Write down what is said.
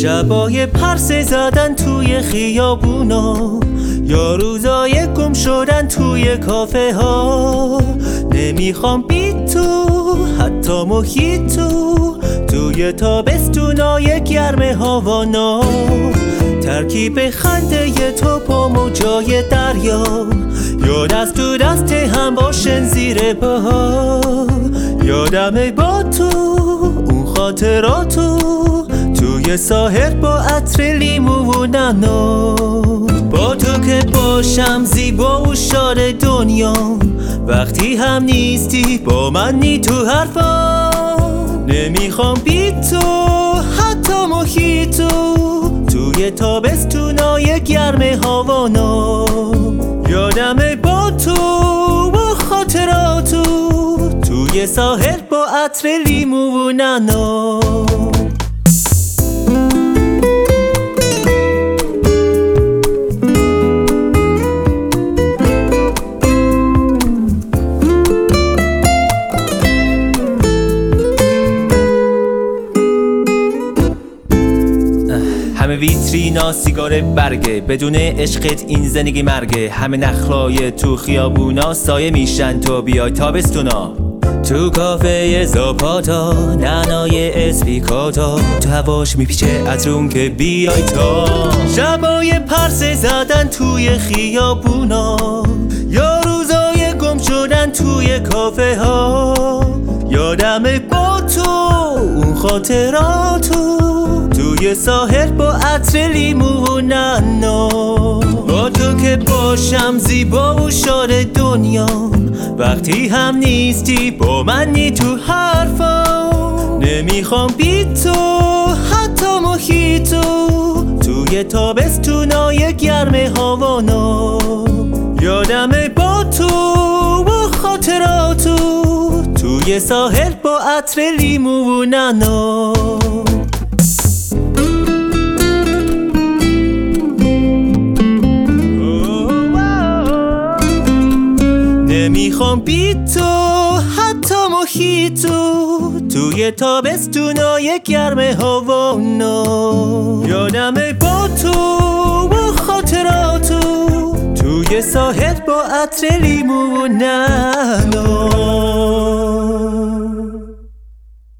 شبای پرسه زدن توی خیابونا، یا روزای گم شدن توی کافه ها. نمیخوام بی تو حتی محیط توی تابستونای گرم هاوانا. ترکیب خنده تو با موجای دریا، یا دست تو دست هم باشن زیر بها. یادمه با تو اون خاطراتو توی ساحل با عطر لیمو و نعنا. با تو که باشم زیبا و شاد دنیا، وقتی هم نیستی با من نی تو حرفا. نمیخوام بی تو حتی محیط توی تابستونای گرم هاوانا. یادمه با تو و خاطراتو توی ساحل با عطر لیمو و نعنا. همه ویترینا سیگار برگه، بدون عشقت این زندگی مرگه. همه نخلای تو خیابونا سایه میشن تو بیای تابستونا. تو کافه زاپاتا نعنای اسپیکاتا، تو هواش میپیچه از رون که بیای تا. شبای پرسه زدن توی خیابونا، یا روزای گم شدن توی کافه ها. یادمه با تو اون خاطراتو توی ساحل با عطر لیمو و نعنا. با تو که باشم زیبا و شاد دنیا، وقتی هم نیستی با من نی تو حرفا. نمیخوام بی تو حتی محیط توی تابستونای گرم هاوانا. یادمه با تو و خاطراتو توی ساحل با عطر لیمو و نعنا. نمیخوام بی تو حتی محیط توی تابستونای گرم هاوانا. یادمه با تو و خاطراتو توی ساحل با عطر لیمو و نعنا.